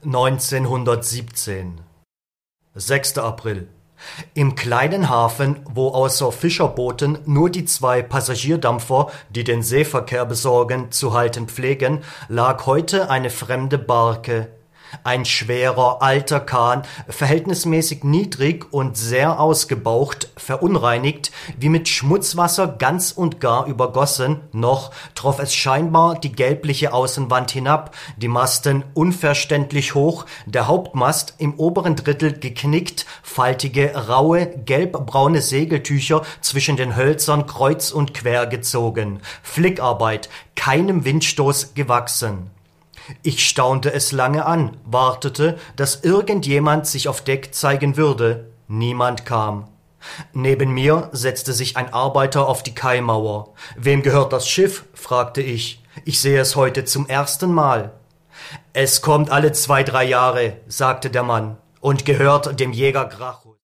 1917. 6. April. Im kleinen Hafen, wo außer Fischerbooten nur die 2 Passagierdampfer, die den Seeverkehr besorgen, zu halten pflegen, lag heute eine fremde Barke. Ein schwerer, alter Kahn, verhältnismäßig niedrig und sehr ausgebaucht, verunreinigt, wie mit Schmutzwasser ganz und gar übergossen, noch troff es scheinbar die gelbliche Außenwand hinab, die Masten unverständlich hoch, der Hauptmast im oberen Drittel geknickt, faltige, raue, gelbbraune Segeltücher zwischen den Hölzern kreuz und quer gezogen, Flickarbeit, keinem Windstoß gewachsen. Ich staunte es lange an, wartete, dass irgendjemand sich auf Deck zeigen würde. Niemand kam. Neben mir setzte sich ein Arbeiter auf die Kaimauer. »Wem gehört das Schiff?« fragte ich. »Ich sehe es heute zum ersten Mal.« »Es kommt alle 2, 3 Jahre«, sagte der Mann, »und gehört dem Jäger Grachus.«